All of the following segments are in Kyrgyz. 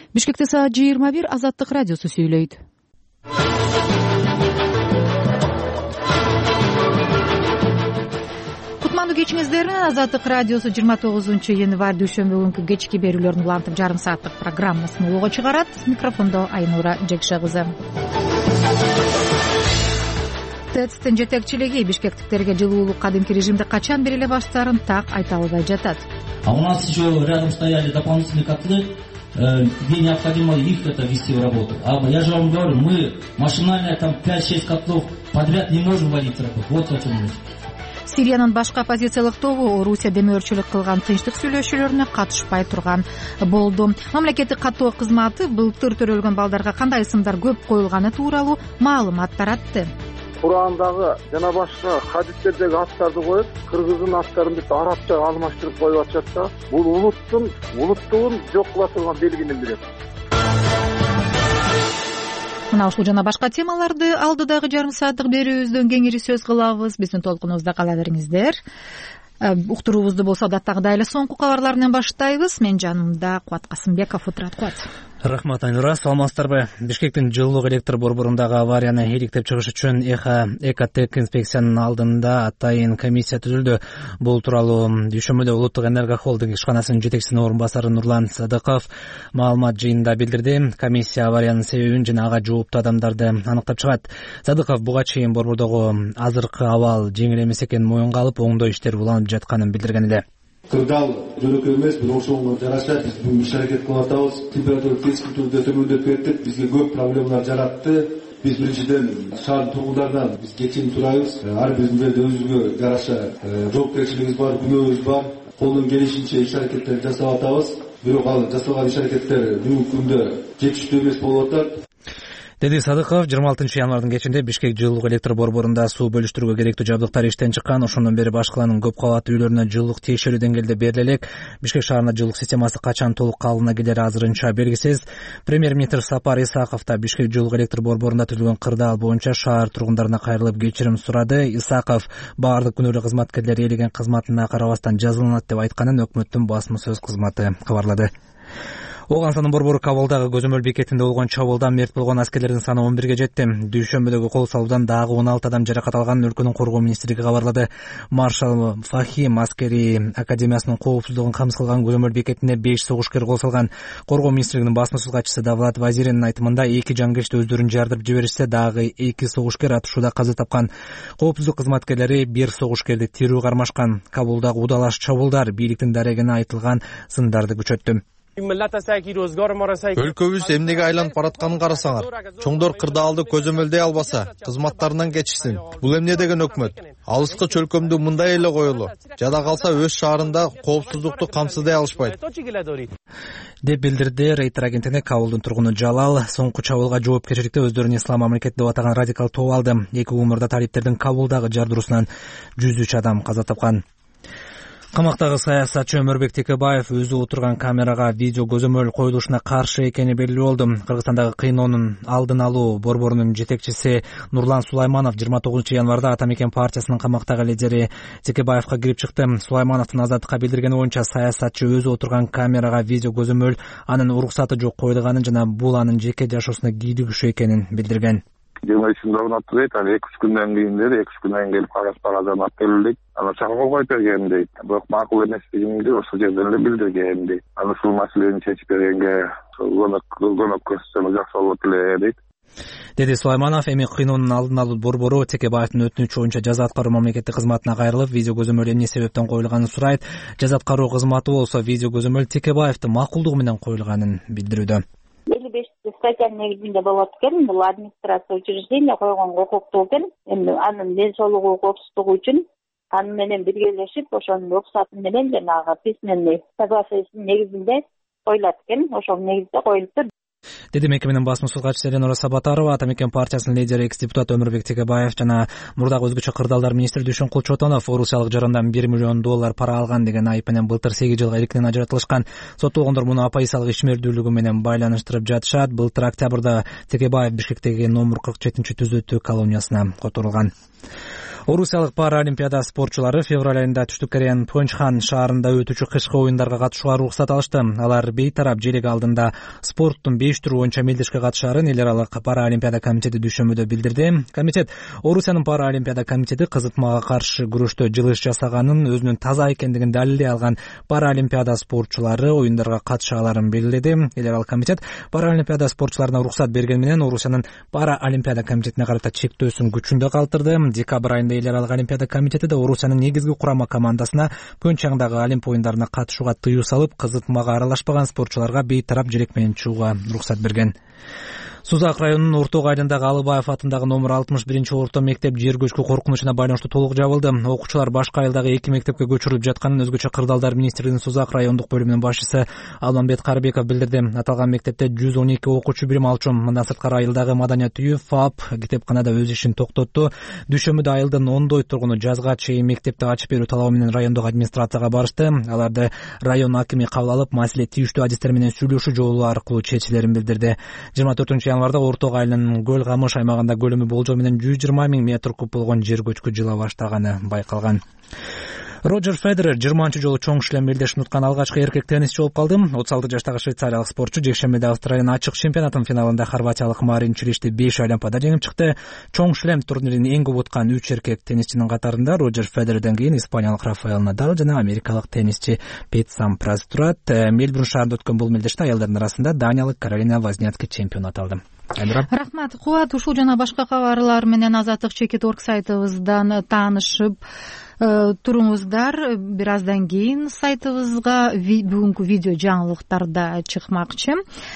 Бишкекте саат 21 Азаттык радиосу сүйлөйт. Кутмандуу кечиңиздер менен Азаттык радиосу 29-январь дүйшөмбү күнкү кечки берүүлөрүн улантып жарым сааттык программасын улууга чыгарат. Микрофондо Айнура Жекше кызы. ТЭЦтин жетекчилиги бишкектиктерге жылуулук кадимки режимде качан бериле баштаарын так айта албай жатат. А у нас еще рядом стояли дополнительные котлы, где необходимо их это ввести в работу. А я же вам говорю, мы машинально там 5-6 котлов подряд не можем вводить в работу. Вот о чем речь. Сириянын башка оппозициялык тобу Орусия демөөрчүлүк кылган тынчтык сүйлөшүүлөрүнө катышпай турган болду. Мамлекеттик каттоо кызматы былтыр төрөлгөн балдарга кандай ысымдар көп коюлганы тууралуу маалымат таратты. Курандагы жана башка хадистердеги аттарды коюп, кыргыздын аттарын бүт арабчага алмаштырып коюп атышат да. Бул улуттугун жок кыла турган белгинин бири. Мына ушул жана башка темаларды алдыдагы жарым сааттык берүүбүздөн кеңири сөз кылабыз. Биздин толкунубузда кала бериңиздер. Уктуруубузду болсо адаттагыдай эле соңку кабарлар менен баштайбыз. Мен жанымда Кубат Касымбеков отурат. Кубат. Рахмат, Айнура. Саламатсыздарбы? Бишкектин жылуулук электр борборундагы аварияны иликтеп чыгыш үчүн Экотек инспекциянын алдында атайын комиссия түзүлдү. Бул тууралуу дүйшөмбүдө Улуттук энерго холдинг ишканасынын жетекчисинин орун басары Нурлан Садыков маалымат жыйынында билдирди. Комиссия авариянын себебин жана ага жооптуу адамдарды аныктап чыгат. Садыков буга чейин борбордогу азыркы абал жеңил эмес экенин моюнга алып, оңдоо иштер уланып жатканын билдирген эле. Кырдаал жөнөкөй эмес, бирок ошого жараша биз бүгүн иш-аракет кылып атабыз. Температура keskin түрдө төмөндөп кетти, бизге көп проблемалар жаратты. Биз биринчиден шаардын тургундарынан биз кечирим сурайбыз. Ар бирибизде өзүбүзгө жараша жоопкерчилигибиз бар, күнөөбүз бар. Колдон келишинче иш-аракеттерди жасап атабыз. Бирок ал жасалган иш-аракеттер бүгүнкү күндө жетиштүү эмес болуп атат. Деди Садыков, 26-январдын кечинде Бишкек жылуулук электр борборунда суу бөлүштүрүүгө керектүү жабдыктар иштен чыккан. Ошондон бери башкаланын көп кабаттуу үйлөрүнө жылуулук тиешелүү деңгээлде бериле элек. Бишкек шаарында жылуулук системасы качан толук калыбына келери азырынча белгисиз. Премьер-министр Сапар Исаков да Бишкек жылуулук электр борборунда түзүлгөн кырдаал боюнча шаар тургундарына кайрылып кечирим сурады. Исаков баардык күнөөлүү кызматкерлер ээлеген кызматына карабастан жазаланат деп айтканын өкмөттүн басма сөз кызматы кабарлады. Оганстандын борбору Кабылдагы көзөмөл бекетинде болгон чабуулдан мерт болгон аскерлердин саны 11ге жетти. Дүйшөмбүдөгү кол салуудан дагы 16 адам жаракат алганын өлкөнүн коргоо министрлиги кабарлады. Маршал Фахим аскери академиясынын коопсуздугун камсыз кылган көзөмөл бекетине 5 согушкер кол салган. Коргоо министрлигинин басма сөз катчысы Давлат Вазиринин айтымында 2 жангечти өздөрүн жардырып жиберишсе, дагы 2 согушкер атышууда каза тапкан. Коопсуздук кызматкерлери 1 согушкерди тирүү кармашкан. Кабулдагы удалаш чабуулдар бийликтин дарегине айтылган сындарды күчөттү. Өлкөбүз эмнеге айланып баратканын карасаңар. Чоңдор кырдаалды көзөмөлдөй албаса, кызматтарынан кечишсин. Бул эмне деген өкмөт? Алыскы чөлкөмдү мындай эле коелу. Жада калса өз шаарында коопсуздукту камсыздай алышпайт. Деп билдирди Рейтер агенттигине Кабулдун тургуну Жалал. Соңку чабуулга жоопкерчиликти өздөрүн ислам мамлекети деп атаган радикал топ алды. 2 күн мурда талиптердин Кабулдагы жардыруусунан 103 адам каза тапкан. Камактагы саясатчы Өмөрбек Текебаев өзү отурган камерага видео көзөмөл коюлушуна каршы экени белгилүү болду. Кыргызстандагы кыйноонун алдын алуу борборунун жетекчиси Нурлан Сулайманов 29-январда Атамекен партиясынын камактагы лидери Текебаевка кирип чыкты. Сулаймановдун азаттыкка билдиргени боюнча саясатчы өзү отурган камерага видео көзөмөл анын уруксаты жок коюлганын жана бул анын жеке жашоосуна кийлигишүү экенин билдирген. 23-нде орнотуп дейт, ал 2-3 күндөн кийин дейт, 2-3 күндөн келип кагаздан алып келилди. Аны чакырып койуп бергем дейт. Бирок макул эместигинди ошол жерден эле билдиргем дейт. Аны ушул маселени чечип бергенге көмөк көрсөтсөң жакшы болот эле дейт. Деди Сулайманов. Эми кыйноонун алдын алуу борбору Текебаевдин өтүнүчү боюнча жаза аткаруу мамлекеттик кызматына кайрылып, видео көзөмөл эмне себептен коюлганын сурайт. Жаза аткаруу кызматы болсо видео көзөмөл Текебаевдин макулдугу менен коюлганын билдирүүдө. 55 статьянын негизинде болот экен. Бул администрация учреждения койгон укуктуу экен. Эми анын ден соолугу, коопсуздугу үчүн аны менен биргелешип, ошонун руксаты менен жанагы письменный соглашениесинин негизинде коюлат экен. Ошол негизде коюлуптур. Деди мекеменин басма сөз катчысы Эленора Сабатарова. Атамекен партиясынын лидери экс-депутат Өмөрбек Текебаев жана мурдагы өзгөчө кырдаалдар министри Дүйшөнкул Чотонов орусиялык жарандан $1 миллион пара алган деген айып менен былтыр 8 жылга эркинен ажыратылышкан. Соттолгондор муну оппозициялык ишмердүүлүгү менен байланыштырып жатышат. Былтыр октябрда Текебаев Бишкектеги номер 47-түзөтүү колониясына которулган. Орусиялык паралимпиада спортчулары февраль айында Түштүк Кореянын Пхенчхан шаарында өтүүчү кышкы оюндарга катышууга уруксат алышты. Алар бейтарап желек алдында спорттун 5 түрү боюнча мелдешке катышаарын эл аралык паралимпиада комитети дүйшөмбүдө билдирди. Комитет Орусиянын паралимпиада комитети кызытмага каршы күрөштө жылыш жасаганын, өзүнүн таза экендигин далилдей алган паралимпиада спортчулары оюндарга катыша аларын белгиледи. Эл аралык комитет паралимпиада спортчуларына уруксат берген менен Орусиянын паралимпиада комитетине карата чектөөсүн күчүндө калтырды. Декабрь айында эл аралык олимпиада комитети да Орусиянын негизги курама командасына Пхенчхандагы Олимп оюндарына катышууга тыюу салып, кызытмага аралашпаган спортчуларга бейтарап желек менен чыгууга уруксат берген. Сузак районунун Орток айылындагы Алыбаев атындагы номер 61-орто мектеп жер көчкү коркунучуна байланыштуу толук жабылды. Окуучулар башка айылдагы 2 мектепке көчүрүлүп жатканын өзгөчө кырдаалдар министрлигинин Сузак райондук бөлүмүнүн башчысы Алмамбет Карыбеков билдирди. Аталган мектепте 112 окуучу билим алчу. Мындан сырткары айылдагы Маданият үйү, ФАП китепканада өз ишин токтотту. Дүйшөмбүдө айылдын ондой тургуну жазга чейин мектепти ачып берүү талабы менен райондук администрацияга барышты. Аларды район акими кабыл алып, маселе тийиштүү адистер менен сүйлөшүү жолу аркылуу чечилерин билдирди. 24 январда Орток айылынын Көл Камыш аймагында көлөмү болжол менен 120 000 метр куб болгон жер көчкү жыла баштаганы байкалган. Роджер Федерер 20 жолу чоң шлем белдешин уткан алгачкы эркек теннисчи болуп калды. 36 жаштагы швейцариялык спортчу жекшембиде Австралиянын ачык чемпионатынын финалында хорватиялык Марин Чилишти 5 айланпада жеңип чыкты. Чоң шлем турнирин эң көп уткан 3 эркек теннисчинин катарында Роджер Федерерден кийин испаниялык Рафаэл Надал жана америкалык теннисчи Пет Сампрас турат. Мельбурн шаарында өткөн бул мелдеште аялдардын арасында даниялык Каролина Возняцки чемпионат алды. Рахмат. Кубат, ушул жана башка кабарлар менен Азаттык Чекит.орг сайтыбыздан таанышып туруңуздар. Бир аздан кийин сайтыбызга бүгүнкү видео жаңылыктарда чыкмакчы.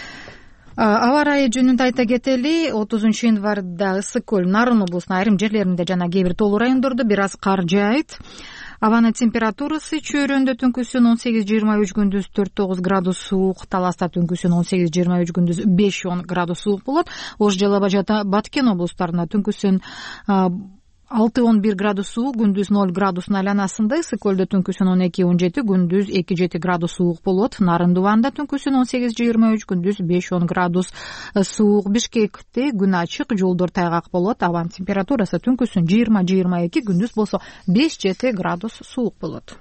Аба ырайы жөнүндө айта кетели, 30 январда Ысык көл, Нарын облусунун айрым жерлеринде жана кээ бир тоолуу райондордо бир аз кар жаайт. Абанын температурасы Чөйрөндө түнкүсүн 18-23, күндүз 4-9 градус суук, Таласта түнкүсүн 18-23, күндүз 5-10 градус суук болот. Ош Жалаба жана Баткен облустарында түнкүсүн 6-11 градус суук, күндүз 0 градустун айланасында. Ысык көлдө түнкүсүн 12-17, күндүз 2-7 градус суук болот. Нарын Дубанда түнкүсүн 18-23, күндүз 5-10 градус суук. Бишкекте күн ачык, жолдор тайгак болот. Абанын температурасы түнкүсүн 20-22, күндүз болсо 5-7 градус суук болот.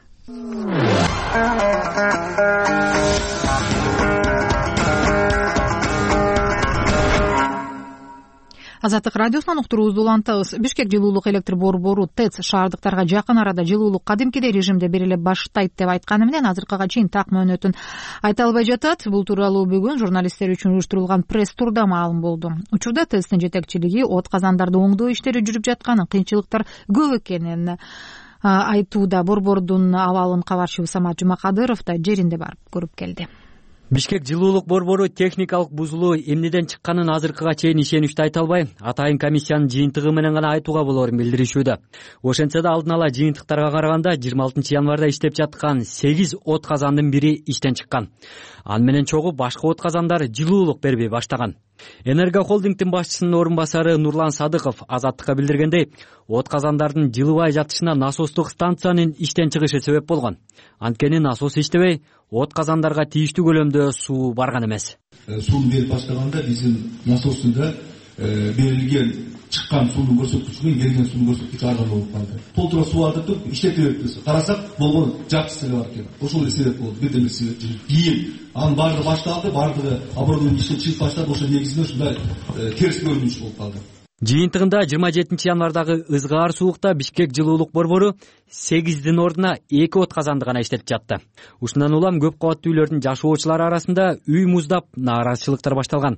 Азаттык радиосунан уктуруубузду улантабыз. Бишкек жылуулук электр борбору ТЭЦ шаардыктарга жакын арада жылуулук кадимкидей режимде бериле баштайт деп айтканы менен азыркыга чейин так мөөнөтүн айта албай жатат. Бул тууралуу бүгүн журналисттер үчүн уюштурулган пресс-турда маалым болду. Учурда ТЭЦтин жетекчилиги от казандарды оңдоо иштери жүрүп жатканын, кыйынчылыктар көп экенин айтууда. Борбордун абалын кабарчыбыз Самат Жумакадыров да жеринде барып көрүп келди. Бишкек жылуулук борбору техникалык бузулуу эмнеден чыкканын азыркыга чейин ишеничти айта албай, атайын комиссиянын жыйынтыгы менен гана айтууга болоорун билдиришүүдө. Ошентсе да алдын ала жыйынтыктарга караганда 26 январда иштеп жаткан 8 от казандын бири иштен чыккан. Аны менен чогуу башка от казандар жылуулук бербей баштаган. Энерго холдингдин башчысынын орун басары Нурлан Садыков Азаттыкка билдиргендей, от казандардын жылыбай жатышына насостук станциянын иштен чыгышы себеп болгон. Анткени насос иштебей, от казандарга тийиштүү көлөмдө суу барган эмес. Сууну берип баштаганда биздин насостунда берилген чыккан суунун көрсөткүчүнөн келген суунун көрсөткүчү ар кандай болуп калды. Толтура суу ардып туруп иштете бериппиз. Карасак болгон жакчысы эле бар экен. Ошол эле себеп болду. Бирден бир себеп. Кийин анын баардыгы башталды, баардыгы оборудование иштеп чыгып баштады. Ошол негизинде ушундай терс көрүнүш болуп калды. Жыйынтыгында 27 январдагы ызгаар суукта Бишкек жылуулук борбору 8дин ордуна 2 от казанды гана иштетип жатты. Ушундан улам көп кабаттуу үйлөрдүн жашоочулары арасында үй муздап нааразычылыктар башталган.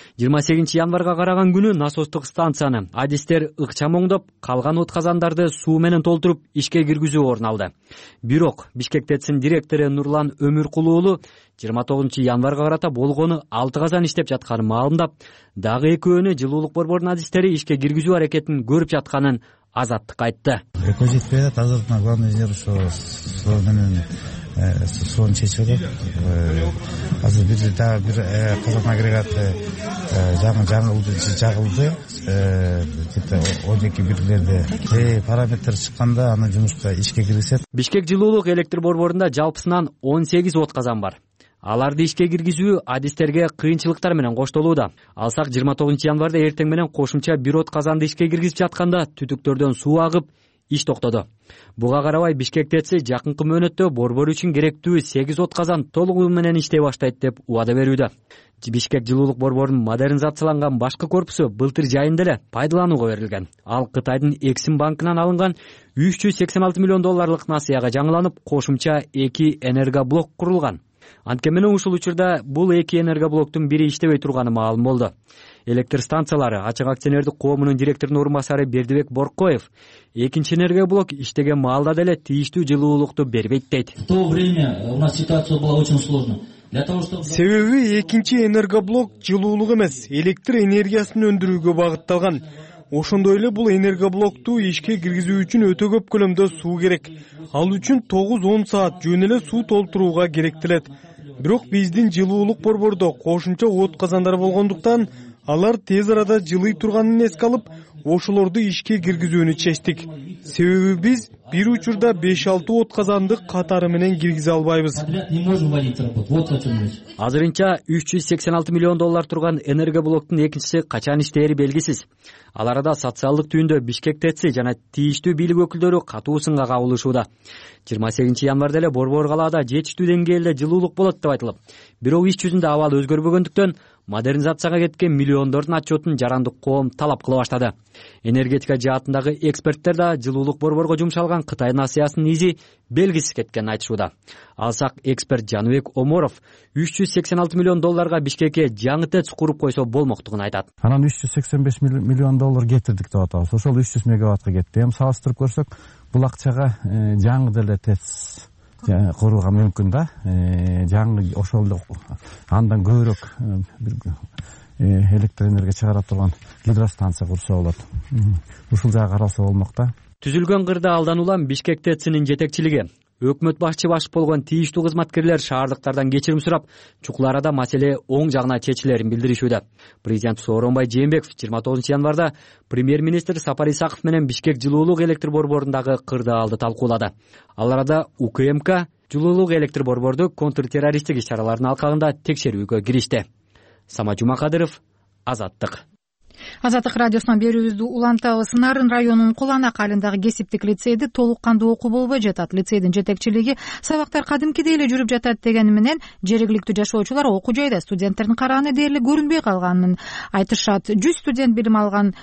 28 январга караган күнү насостук станцияны адистер ыкчам оңдоп, калган от казандарды суу менен толтуруп ишке киргизүү орун алды. Бирок Бишкек ТЭЦтин директору Нурлан Өмүркулуу уулу 29 январга карата болгону 6 казан иштеп жатканын маалымдап, дагы экөөнү жылуулук борборунун адистери ишке киргизүү аракетин көрүп жатканын Азаттыкка айтты. Экөө жетпей атат. Азыркы главный инженер ошо суу менен сууну чечип атат. Азыр дагы бир казан агрегаты жагылды. Где-то 12 бирлерде параметр чыкканда аны жумушка ишке киргизет. Бишкек жылуулук электр борборунда жалпысынан 18 от казан бар. аларды ишке киргизүү адистерге кыйынчылыктар менен коштолууда. Алсак 29 январда эртең менен кошумча бир от казанды ишке киргизип жатканда түтүктөрдөн суу агып, иш токтоду. Буга карабай Бишкек ТЭЦи жакынкы мөөнөттө борбор үчүн керектүү 8 от казан толугу менен иштей баштайт деп убада берүүдө. Бишкек жылуулук борборунун модернизацияланган башкы корпусу былтыр жайында эле пайдаланууга берилген. Ал Кытайдын Эксим банкынан алынган 386 миллион долларлык насыяга жаңыланып, кошумча 2 энергоблок курулган. Анткени ушул учурда бул 2 энергоблоктун бири иштебей турганы маалым болду. Электр станциялары Ачык акционердик коомунун директорунун орун басары Бердибек Боркоев экинчи энергоблок иштеген маалда деле тийиштүү жылуулукту бербейт дейт. В то время у нас ситуация была очень сложная. Себеби экинчи энергоблок жылуулук эмес, электр энергиясын өндүрүүгө багытталган. Ошондой эле бул энергоблокту ишке киргизүү үчүн өтө көп көлөмдө суу керек. Ал үчүн 9-10 саат жөн эле суу толтурууга керектелет. Бирок биздин жылуулук борбордо кошумча от казандар болгондуктан алар тез арада жылый турганын эске алып, ошолорду ишке киргизүүнү чечтик. Себеби биз бир учурда 5-6 от казанды катары менен киргизе албайбыз. Азырынча 386 миллион доллар турган энергоблоктун экинчиси качан иштери белгисиз. Ал арада социалдык түйүндө Бишкек ТЭЦи жана тийиштүү бийлик өкүлдөрү катуу сынга кабылышууда. 28 январда эле борбор калаада жетиштүү деңгээлде жылуулук болот деп айтылып, бирок иш жүзүндө абал өзгөрбөгөндүктөн модернизацияга кеткен миллиондордун отчетун жарандык коом талап кыла баштады. Энергетика жаатындагы эксперттер да жылуулук борборго жумшалган Кытай насыясынын изи белгисиз кеткенин айтышууда. Алсак эксперт Жаныбек Оморов 386 миллион долларга Бишкекке жаңы ТЭЦ куруп койсо болмоктугун айтат. Анан 385 миллион доллар кетирдик деп атабыз. Ошол 300 мегаваттка кетти. Эми салыштырып көрсөк, бул акчага жаңы деле ТЭЦ курууга мүмкүн да. Жаңы ошол андан көбүрөөк электр энергия чыгара турган гидростанция курса болот. Ушул жагы каралса болмок да. Түзүлгөн кырда алдан улам Бишкек ТЭЦинин жетекчилиги, өкмөт башчы болгон тийиштүү кызматкерлер шаардыктардан кечирим сурап, чукул арада маселе оң жагына чечилерин билдиришүүдө. Президент Сооронбай Жээнбеков 29 январда премьер-министр Сапар Исаков менен Бишкек жылуулук электр борборундагы кырдаалды талкуулады. Ал арада УКМК жылуулук электр борборду контртеррористтик иш-чаралардын алкагында текшерүүгө киришти. Сама Жумакадыров, Азаттык. Азаттык радиосунан берүүбүздү улантабыз. Нарын районунун Куланак айылындагы кесиптик лицейде толук кандуу окуу болбой жатат. Лицейдин жетекчилиги сабактар кадимкидей эле жүрүп жатат дегени менен жергиликтүү жашоочулар окуу жайда студенттердин карааны дээрлик көрүнбөй калганын айтышат. 100 студент билим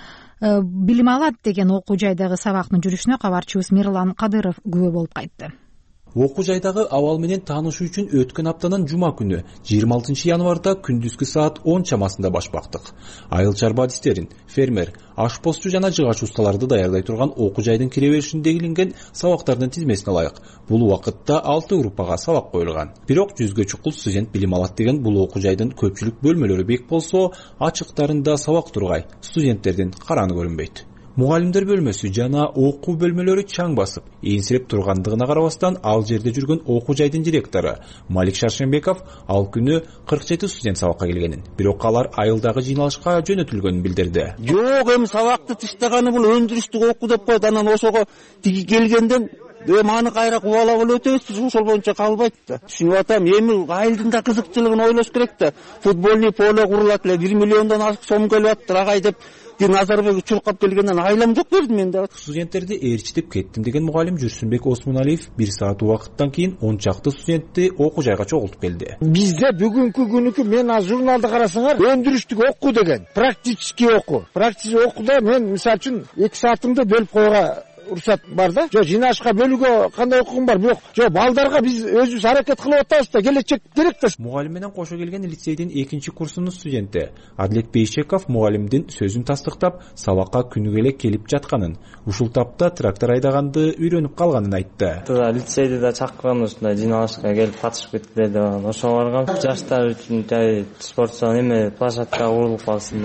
алат деген окуу жайдагы сабактын жүрүшүнө кабарчыбыз Мирлан Кадыров күбө болуп кайтты. Окуу жайдагы абал менен таанышуу үчүн өткөн аптанын жума күнү 26 январда күндүзгү саат 10 чамасында баш бактык. Айыл чарба адистерин, фермер, ашпозчу жана жыгач усталарды даярдай турган окуу жайдын кире беришинде илинген сабактардын тизмесине ылайык бул убакытта 6 группага сабак коюлган. Бирок 100га чукул студент билим алат деген бул окуу жайдын көпчүлүк бөлмөлөрү бек болсо, ачыктарында сабак тургай, студенттердин карааны көрүнбөйт. Мугалимдер бөлмөсү жана окуу бөлмөлөрү чаң басып, эйинсиреп тургандыгына карабастан ал жерде жүргөн окуу жайдын директору Малик Шаршенбеков ал күнү 47 студент сабакка келгенин, бирок алар айылдагы жыйналышка жөнөтүлгөнүн билдирди. Жок, эми сабакты тыштаганы бул өндүрүштүк окуу деп коет. Анан ошого тиги келгенден маны кайра кубалап эле өтөбүз, ошол боюнча калбайт да. Түшүнүп атам, эми айылдын да кызыкчылыгын ойлош керек да. Футбольный поле курулат эле, 1 миллиондон ашык сом келип аттыр, агай деп Назарбек чуркап келгенден айлам жок бердим мен да. Студенттерди ээрчитип кеттим деген мугалим Жүрсүнбек Осмоналиев 1 саат убакыттан кийин 10 чакты студентти окуу жайга чогултуп келди. Бизде бүгүнкү күнүкү мен аз журналды карасаңар, өндүрүштүк окуу деген практический окуу. Практический окууда мен мисалы үчүн 2 саатымды бөлүп койууга уруксат бар да. Жок, жыйнашка бөлүүгө кандай окугум бар, бирок жок, балдарга биз өзүбүз аракет кылып атабыз да, келечек керек да. Мугалим менен кошо келген лицейдин 2-курсунун студенти Адлет Бейшеков мугалимдин сөзүн тастыктап, сабакка күнү келе келип жатканын, ушул тапта трактор айдаганды үйрөнүп калганын айтты. Лицейде да чакырган ушундай жыйналышка келип катышып кеткиле деп ошого баргам. Жаштар үчүн жай спортчу эме площадка курулуп калсын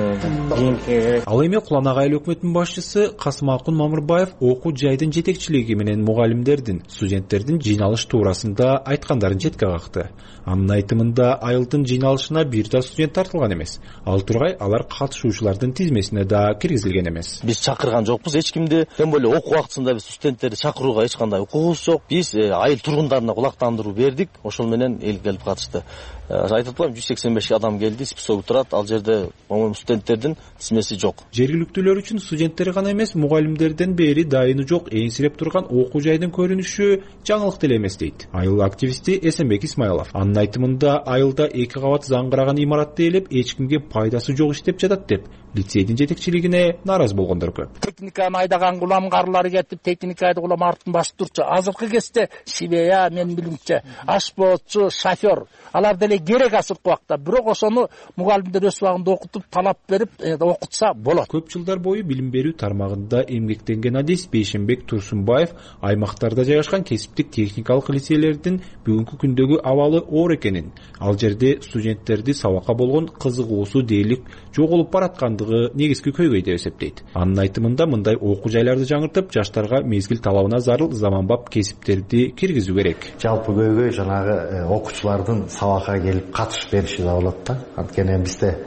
деп. Ал эми Куланак айыл өкмөтүнүн башчысы Касымакун Мамырбаев окуу жайдын жетекчилиги менен мугалимдердин, студенттердин жыйналыш туурасында айткандарын четке какты. Анын айтымында айылдын жыйналышына бир да студент тартылган эмес. Ал тургай алар катышуучулардын тизмесине да киргизилген эмес. Биз чакырган жокпуз эч кимди. Тем более окуу убактысында биз студенттерди чакырууга эч кандай укугубуз жок. Биз айыл тургундарына кулактандыруу бердик. Ошол менен эл келип катышты. айтып атпаймынбы 185 адам келди, список турат. Ал жерде моңу студенттердин тизмеси жок. Жергиликтүүлөр үчүн студенттер гана эмес, мугалимдерден бери дайыны жок эңсиреп турган окуу жайдын көрүнүшү жаңылык деле эмес дейт айыл активисти Эсенбек Исмайлов. Анын айтымында айылда 2 кабат заңгыраган имаратты ээлеп, эч кимге пайдасы жок иштеп жатат деп лицейдин жетекчилигине нааразы болгондор көп. Техниканы айдаган улам карлары кетип, техниканы улам артын басып турчу. Азыркы кезде шибея, мен билимче, ашпоочу, шофер, алар деле керек азыркы убакта. Бирок ошону мугалимдер өз убагында окутуп, талап берип, окутса болот. Көп жылдар бою билим берүү тармагында эмгектенген адис Бейшенбек Турсунбаев аймактарда жайгашкан кесиптик техникалык лицейлердин бүгүнкү күндөгү абалы оор экенин, ал жерде студенттерди сабакка болгон кызыгуусу дээрлик жоголуп бараткандыгы негизги көйгөй деп эсептейт. Анын айтымында мындай окуу жайларды жаңыртып, жаштарга мезгил талабына зарыл заманбап кесиптерди киргизүү керек. Жалпы көйгөй жанагы окуучулардын сабакка келип катышып бериши да болот да. Анткени бизде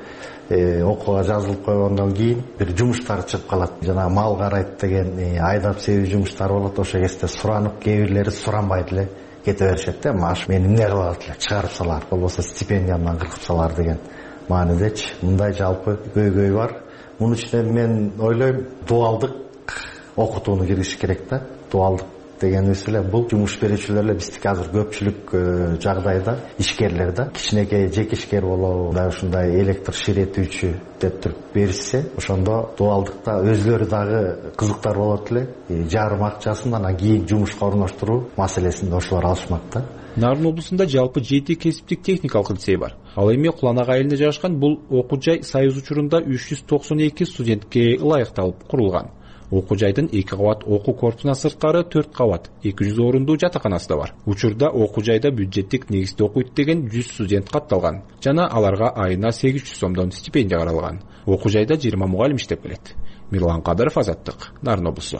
окууга жазылып койгондон кийин бир жумуштар чыгып калат. Жана мал карайт деген айдап себүү жумуштар болот. Ошо кезде суранып, кээ бирлери суранбай деле кете беришет да. Маш мени эмне кылат эле, чыгарып салар, болбосо стипендиямдан кыркып салар деген маанидечи. Мындай жалпы көйгөй бар. Мунун үчүн мен ойлойм, дуалдык окутууну киргизиш керек да. Дуалдык дегенибиз эле бул жумуш берүүчүлөр эле биздики азыр көпчүлүк жагдайда ишкерлер да, кичинекей жеке ишкер болобу, ушундай электр ширетүүчү деп туруп беришсе, ошондо дуалдыкта өзлөрү дагы кызыктар болот эле. Жарым акчасын анан кийин жумушка орноштуруу маселесин ошолор алышмак да. Нарын облусунда жалпы 7 кесиптик техникалык лицей бар. Ал эми Куланак айылында жайгашкан бул окуу жай Союз учурунда 392 студентке ылайыкталып курулган. Окуу жайдын 2 кабат окуу корпусунан сырткары 4 кабат 200 орундуу жатаканасы да бар. Учурда окуу жайда бюджеттик негизде окуйт деген 100 студент катталган жана аларга айына 800 сомдон стипендия каралган. Окуу жайда 20 мугалим иштеп келет. Мирлан Кадыров, Азаттык, Нарын облусу.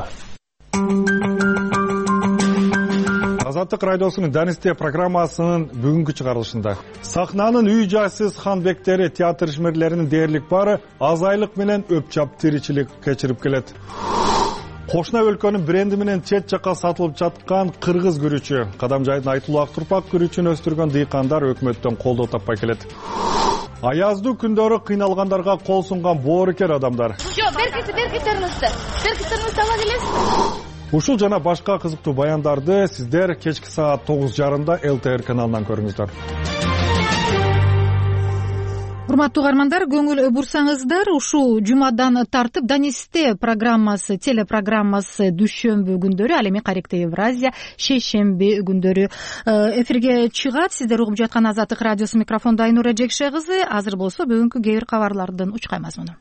Азаттык радиосунун Данисте программасынын бүгүнкү чыгарылышында сахнанын үй жайсыз ханбектери театр ишмерлеринин дээрлик бары аз айлык менен өпчап тиричилик кечирип келет. Кошуна өлкөнүн бренди менен чет жакка сатылып жаткан кыргыз күрүчү, Кадамжайдын айтылуу ак турпак күрүчүн өстүргөн дыйкандар өкмөттөн колдоо таппай келет. Аяздуу күндөрү кыйналгандарга кол сунган боорукер адамдар. Беркитериңизди ала келесизби? Ушул жана башка кызыктуу баяндарды сиздер кечки саат 9:30 ЛТР каналынан көрүңүздөр. Урматтуу угармандар, көңүл бурсаңыздар, ушул жумадан тартып Данисте программасы, телепрограммасы дүшөмбү күндөрү, ал эми Каректе Евразия шейшемби күндөрү эфирге чыгат. Сиздер угуп жаткан Азаттык радиосу, микрофонда Айнура Жекше кызы. Азыр болсо бүгүнкү кээ бир кабарлардын учкай мазмуну.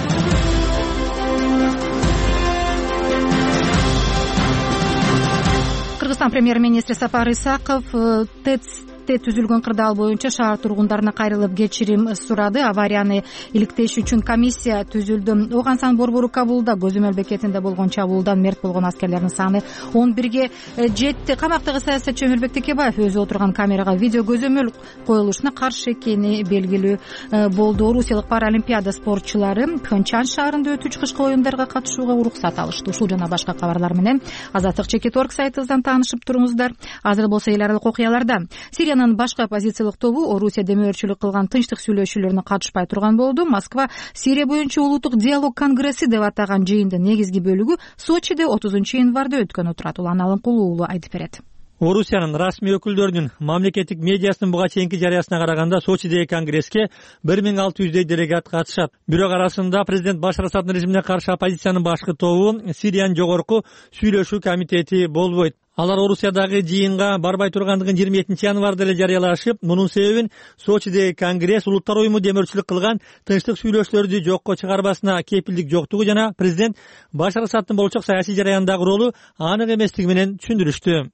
Кыргызстан премьер-министри Сапар Исаков түзүлгөн кырдаал боюнча шаар тургундарына кайрылып кечирим сурады. Аварияны иликтеш үчүн комиссия түзүлдү. Огансан Борбору Кабулда көзөмөл бекетинде болгон чабуулдан мерт болгон аскерлердин саны 11-ге жетти. Камактагы саясатчы Өмүрбек Текебаев өзү отурган камерага видео көзөмөл коюлушуна каршы экени белгилүү болду. Орусиялык паралимпиада спортчулары Пхенчан шаарында өтүүчү кышкы оюндарга катышууга уруксат алышты. Ушул жана башка кабарлар менен Азаттык.org сайтыбыздан таанышып туруңуздар. Азыр болсо эл аралык окуяларда башка оппозициялык тобу Орусия демөөрчүлүк кылган тынчтык сүйлөшүүлөрүнө катышпай турган болду. Москва Сирия боюнча улуттук диалог конгресси деп атаган жыйындын негизги бөлүгү Сочиде 30-январда өткөнү турат. Улан Алымкулуу уулу айтып берет. Орусиянын расмий өкүлдөрүнүн мамлекеттик медиасынын буга чейинки жарыясына караганда Сочидеги конгресске 1600 делегат катышат. Бирок арасында президент Башар Асаддын режимине каршы оппозициянын башкы тобу Сириянын жогорку сүйлөшүү комитети болбойт. Алар Орусиядагы жыйынга барбай тургандыгын 27-январда эле жарыялашып, мунун себебин Сочидеги конгресс улуттар уюму демөөрчүлүк кылган тынчтык сүйлөшүүлөрдү жокко чыгарбасына кепилдик жоктугу жана президент Башар Асаддын болчок саясий жараяндагы ролу анык эместиги менен түшүндүрүштү.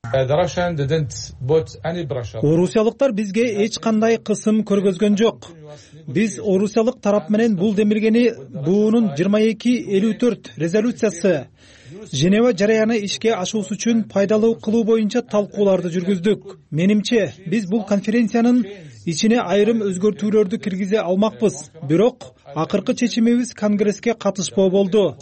Орусиялыктар бизге эч кандай кысым көргөзгөн жок. Биз орусиялык тарап менен бул демилгени буунун 2254 резолюциясы Женева жараяны ишке ашуусу үчүн пайдалуу кылуу боюнча талкууларды жүргүздүк. Менимче, биз бул конференциянын ичине айрым өзгөртүүлөрдү киргизе алмакпыз. Бирок акыркы чечимибиз конгресске катышпоо болду.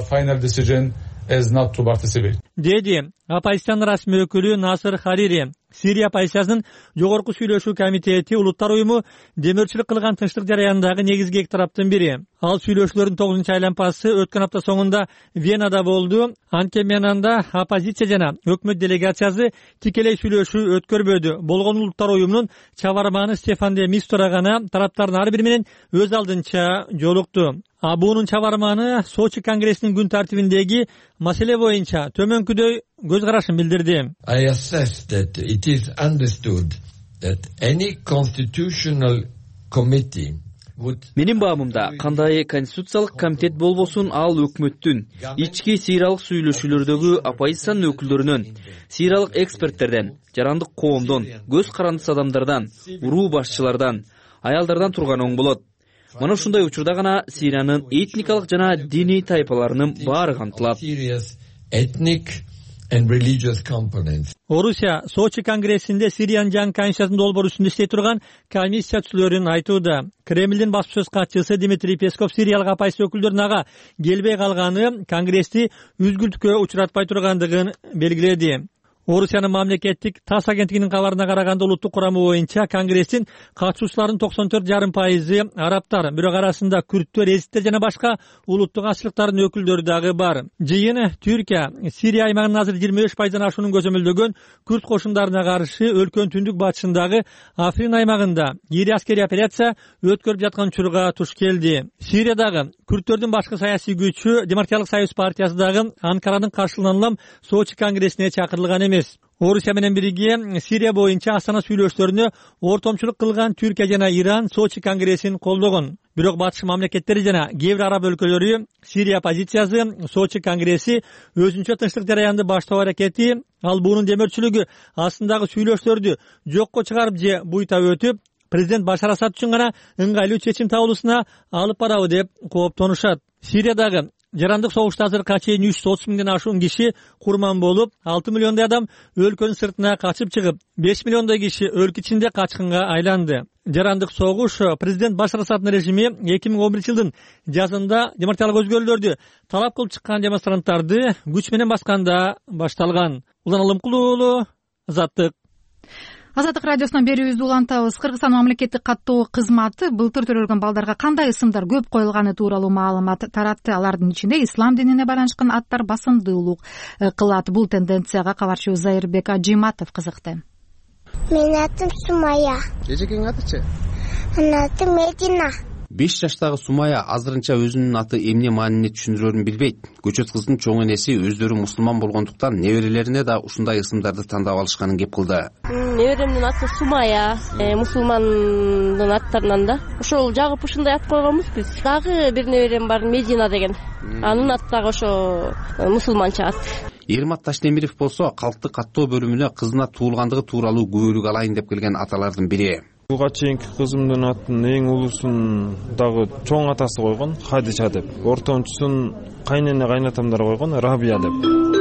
Деди оппозициянын расмий өкүлү Насыр Харири. Сирия оппозициясынын жогорку сүйлөшүү комитети улуттар уюму демөөрчүлүк кылган тынчтык жараяндагы негизги эки тараптын бири. Ал сүйлөшүүлөрдүн 9 айлампасы өткөн апта соңунда Венада болду. Анткени анда оппозиция жана өкмөт делегациясы тикелей сүйлөшүү өткөрбөдү. Болгон улуттар уюмунун чабарманы Стефан де Мистура гана тараптардын ар бири менен өз алдынча жолукту. Бунун чабарманы Сочи конгрессинин күн тартибиндеги маселе боюнча төмөнкүдөй көз карашын билдирди. I assess that it is understood that any constitutional committee Менин баамымда кандай конституциялык комитет болбосун, ал өкмөттүн ички сириялык сүйлөшүүлөрдөгү оппозициянын өкүлдөрүнөн, сириялык эксперттерден, жарандык коомдон, көз карандыс адамдардан, уруу башчылардан, аялдардан турган оң болот. Мына ушундай учурда гана Сириянын этникалык жана диний тайпаларынын баары камтылат. Орусия Сочи конгрессинде Сириянын жаңы конституциясынын долбоору үстүндө иштей турган комиссия түзүлөрүн айтууда. Кремлдин баспасөз катчысы Дмитрий Песков сириялык оппозиция өкүлдөрүнүн ага келбей калганы Конгрессти үзгүлтүккө учуратпай тургандыгын белгиледи. Орусиянын мамлекеттик ТАСС агенттигинин кабарына караганда улуттук курамы боюнча Конгресстин катышуучуларынын 94,5% арабтар, бирок арасында күрттөр, эзиттер жана башка улуттук азчылыктардын өкүлдөрү дагы бар. Жыйын Түркия Сирия аймагынын азыр 25%дан ашуунун көзөмөлдөгөн күрт кошундарына каршы өлкөнүн түндүк батышындагы Африн аймагында ири аскерий операция өткөрүп жаткан учурга туш келди. Сириядагы күрттөрдүн башкы саясий күчү Демократиялык союз партиясы дагы Анкаранын каршылыгынан улам Сочи конгрессине чакырылган эмес. Орусия менен бирге Сирия боюнча Астана сүйлөшүүлөрүнө ортомчулук кылган Түркия жана Иран Сочи конгрессин колдогон. Бирок батыш мамлекеттери жана кээ бир араб өлкөлөрү Сирия оппозициясы Сочи конгресси өзүнчө тынчтык жараянды баштоо аракети, ал бунун демөөрчүлүгү астындагы сүйлөшүүлөрдү жокко чыгарып же буйта өтүп, президент Башар Асад үчүн гана ыңгайлуу чечим табылуусуна алып барабы деп кооптонушат. Сириядагы жарандык согушта азыркыга чейин 330 миңден ашуун киши курман болуп, 6 миллиондой адам өлкөнүн сыртына качып чыгып, 5 миллиондой киши өлкө ичинде качкынга айланды. Жарандык согуш президент Башар Асаддын режими 2011 жылдын жазында демократиялык өзгөрүүлөрдү талап кылып чыккан демонстранттарды күч менен басканда башталган. Улан Алымкулуу уулу, Азаттык. Азаттык радиосунан берүүбүздү улантабыз. Кыргызстан мамлекеттик каттоо кызматы былтыр төрөлгөн балдарга кандай ысымдар көп коюлганы тууралуу маалымат таратты. Алардын ичинде ислам динине байланышкан аттар басымдуулук кылат. Бул тенденцияга кабарчыбыз Зайырбек Ажиматов кызыкты. Менин атым Сумая. Эжекеңин атычы? Анын аты Медина. 5 жаштагы Сумая азырынча өзүнүн аты эмне маанини түшүндүрөрүн билбейт. Көчөт кыздын чоң энеси өздөрү мусулман болгондуктан неберелерине да ушундай ысымдарды тандап алышканын кеп кылды. Неберемдин аты Сумая, мусулмандын аттарынан да. Ошол жагып ушундай ат койгонбуз биз. Дагы бир неберем бар, Медина деген. Анын аты дагы ошо мусулманча ат. Ермат Таштемиров болсо калктык каттоо бөлүмүнө кызына туулгандыгы тууралуу күбөлүк алайын деп келген аталардын бири. Буга чейинки кызымдын атын эң улусун дагы чоң атасы койгон, Хадича деп. Ортомчусун кайнене кайнатамдар койгон, Рабия деп.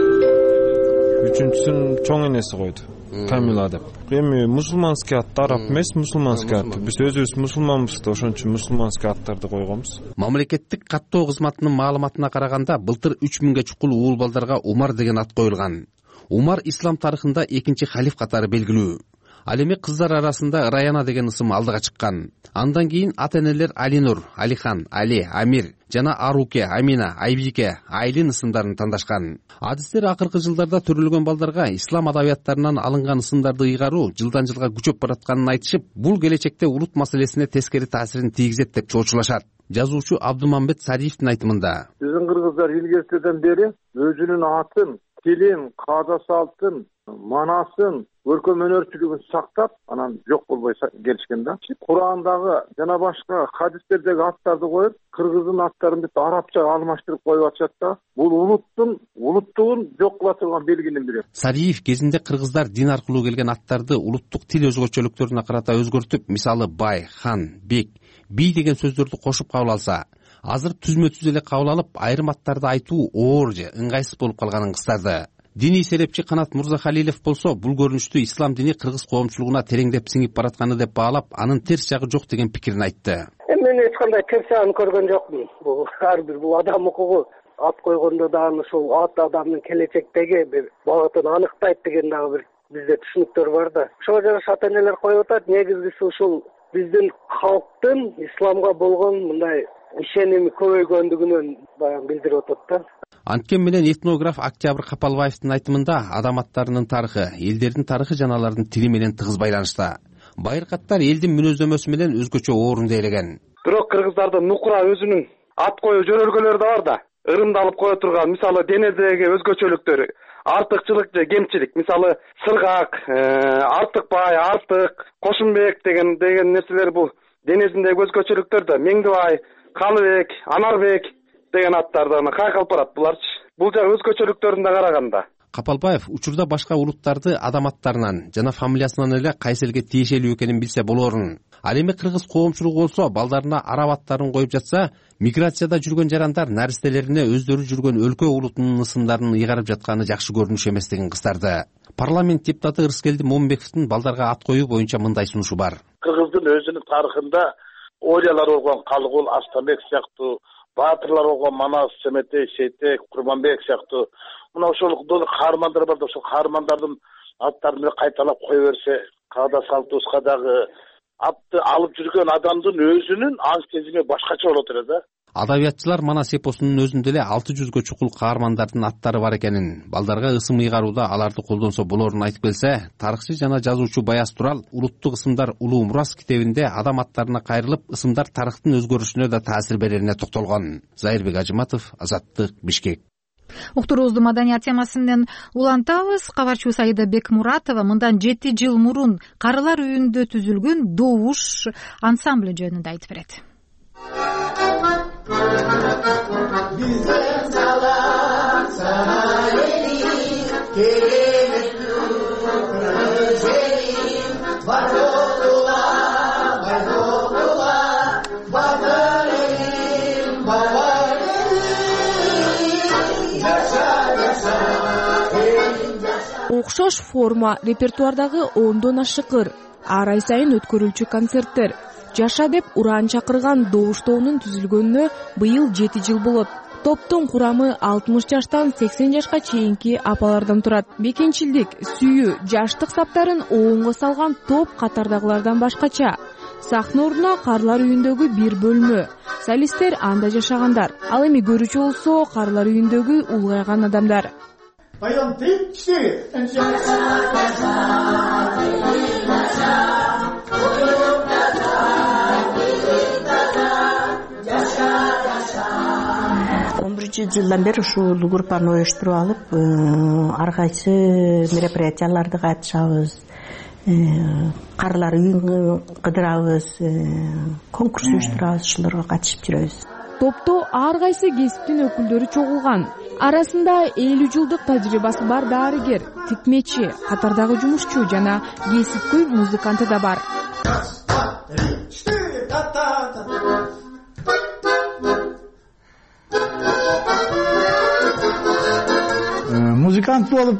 Үчүнчүсүн чоң энеси койду, Камила деп. Эми мусулманский ат, араб эмес, мусулманский ат. Биз өзүбүз мусулманбыз да, ошон үчүн мусулманский аттарды койгонбуз. Мамлекеттик каттоо кызматынын маалыматына караганда, былтыр 3000ге чукул уул балдарга Умар деген ат коюлган. Умар ислам тарыхында экинчи халиф катары белгилүү. Ал эми кыздар арасында Раяна деген ысым алдыга чыккан. Андан кийин ата-энелер Алинур, Алихан, Али, Амир жана Аруке, Амина, Айбике, Айлин ысымдарын тандашкан. Адистер акыркы жылдарда төрөлгөн балдарга ислам адабияттарынан алынган ысымдарды ыйгаруу жылдан жылга күчөп баратканын айтышып, бул келечекте улут маселесине тескери таасирин тийгизет деп чоочулашат. Жазуучу Абдумамбет Садиевдин айтымында, биздин кыргыздар илгертеден бери өзүнүн атын, тилин, каада салтын, манасын, өркөн өнөрчүлүгүн сактап, анан жок болбой келишкен да. Курандагы жана башка хадистердеги аттарды коюп, кыргыздын аттарын бүт арабчага алмаштырып коюп атышат да. Бул улуттугун жок кыла турган белгинин бири. Сариев кезинде кыргыздар дин аркылуу келген аттарды улуттук тил өзгөчөлүктөрүнө карата өзгөртүп, мисалы бай, хан, бек, бий деген сөздөрдү кошуп кабыл алса, азыр түзмө-түз эле кабыл алып, айрым аттарды айтуу оор же ыңгайсыз болуп калганын кыстады. Диний серепчи Канат Мурзахалилов болсо, бул көрүнүштү ислам дини кыргыз коомчулугуна тереңдеп сиңип баратканы деп баалап, анын терс жагы жок деген пикирин айтты. Мен эч кандай терс жагын көргөн жокмун. Бул ар бир бул адам укугу. Ат койгондо дагы ушул ат адамдын келечектеги бир багытын аныктайт деген дагы бир бизде түшүнүктөр бар да. Ошого жараша ата энелер коюп атат. Негизгиси ушул биздин калктын исламга болгон мындай ишеними көбөйгөндүгүнөн баягы билдирип атат да. Анткени менен этнограф Октябрь Капалбаевдин айтымында адам аттарынын тарыхы, элдердин тарыхы жана алардын тили менен тыгыз байланышта. Байыркаттар элдин мүнөздөмөсү менен өзгөчө орунду ээлеген. Бирок кыргыздардын нукура өзүнүн ат коюу жөнөлгөлөрү да бар да. Ырымды алып кое турган, мисалы денедеги өзгөчөлүктөр, артыкчылык же кемчилик, мисалы сыргак, артыкбай, артык, кошунбек деген нерселер бул денесиндеги өзгөчөлүктөр да. Меңдибай, Калыбек, Анарбек деген аттардан кайкалып барат буларчы. Бул жа өзгөчөлүктөрүндө караганда. Капалбаев учурда башка улуттарды адам аттарынан жана фамилиясынан эле кайсы элге тиешелүү экенин билсе болорун. Ал эми кыргыз коомчулугу болсо балдарына араб аттарын коюп жатса, миграцияда жүргөн жарандар наристелерине өздөрү жүргөн өлкө улутунун ысымдарын ыйгарып жатканы жакшы көрүнүш эместигин кыздарды. Парламент депутаты Ырыскелди Момунбековдун балдарга ат коюу боюнча мындай сунушу бар. Кыргыздын өзүнүн тарыхында Олялар болгон Калгул, Арстанбек сыяктуу, баатырлар болгон Манас, Семетей, Сейтек, Курманбек сыяктуу мына ошол каармандар бар да, ошол каармандардын аттарын кайталап кое берсе, каада салтыбызга дагы атты алып жүргөн адамдын өзүнүн аң сезими башкача болот эле да. Адабиятчылар Манас эпосунун өзүндө эле 600гө чукул каармандардын аттары бар экенин, балдарга ысым ыйгарууда аларды колдонсо болорун айтып келсе, тарыхчы жана жазуучу Баяз Турал улуттук ысымдар улуу мурас китебинде адам аттарына кайрылып, ысымдар тарыхтын өзгөрүшүнө да таасир берерине токтолгон. Зайырбек Ажыматов, Азаттык, Бишкек. Уктуруубузду маданият темасы менен улантабыз. Кабарчыбыз Саида Бекмуратова мындан 7 жыл мурун карылар үйүндө түзүлгөн Добуш ансамбль жөнүндө айтып берет. Окшош форма, репертуардагы 10дон ашык ыр, ар ай сайын өткөрүлчү концерттер. Жаша деп ураан чакырган Добуш тобунун түзүлгөнүнө быйыл 7 жыл болот. Топтун курамы 60 жаштан 80 жашка чейинки апалардан турат. Бекенчилдик, сүйүү, жаштык саптарын оңго салган топ катардагылардан башкача. Сахна ордуна Карылар үйүндөгү бир бөлмө. Солисттер анда жашагандар. Ал эми көрүүчү болсо Карылар үйүндөгү улгайган адамдар. Поем 3-4. Жылдан бери ушул группаны оюштуруп алып, ар кайсы мероприятияларды катышабыз, Карылар үйүн кыдырабыз, конкурс уюштурабыз, ушуларга катышып жүрөбүз. Топто ар кайсы кесиптин өкүлдөрү чогулган. Арасында 50 жылдык тажрыйбасы бар дарыгер, тикмечи, катардагы жумушчу жана кесипкөй музыканты да бар. Музыкант болуп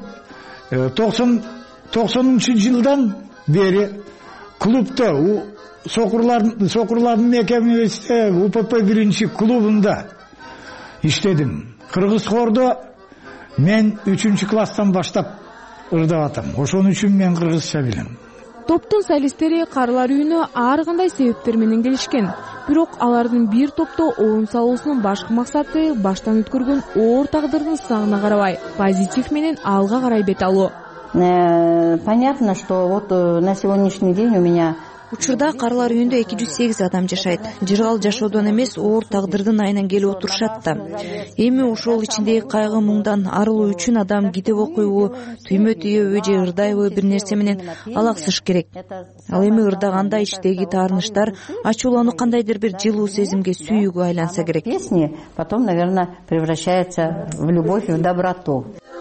90-жылдан бери клубда Сокурлардын мекемесинде УПП 1 клубунда иштедим. Кыргыз хордо мен 3-класстан баштап ырдап атам. Ошон үчүн мен кыргызча билем. Топтун солисттери Карылар үйүнө ар кандай себептер менен келишкен. Бирок алардын бир топто орун салуусунун башкы максаты баштан өткөргөн оор тагдырдын сагына карабай, позитив менен алга карай бет алуу. Понятно, что вот на сегодняшний день у меня Учурда Карылар үйүндө 208 адам жашайт. Жыргал жашоодон эмес, оор тагдырдын айынан келип отурушат да. Эми ошол ичиндеги кайгы муңдан арылуу үчүн адам китеп окуйбу, түймө түйөбү же ырдайбы бир нерсе менен алаксыш керек. Ал эми ырдаганда ичтеги таарынычтар, ачуулануу кандайдыр бир жылуу сезимге, сүйүүгө айланса керек. Песни потом, наверное, превращаются в любовь и в доброту.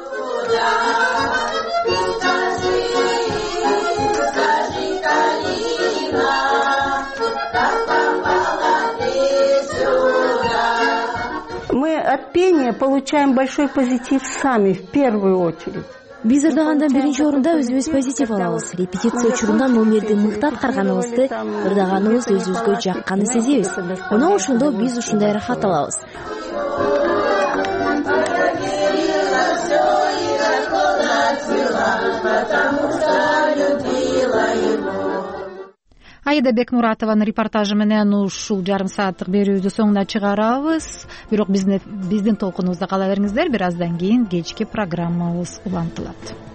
Мы от пения получаем большой позитив сами, в первую очередь. Биз ырдагандан биринчи орунда өзүбүз позитив алабыз. Репетиция учурунда номерди мыкты аткарганыбызды, ырдаганыбыз өзүбүзгө жакканын сезебиз. Мына ошондо биз ушундай рахат алабыз. Аида Бекмуратованын репортажы менен ушул жарым сааттык берүүбүздү соңуна чыгарабыз. Бирок биздин толкунубузда кала бериңиздер. Бир аздан кийин кечки программабыз улантылат.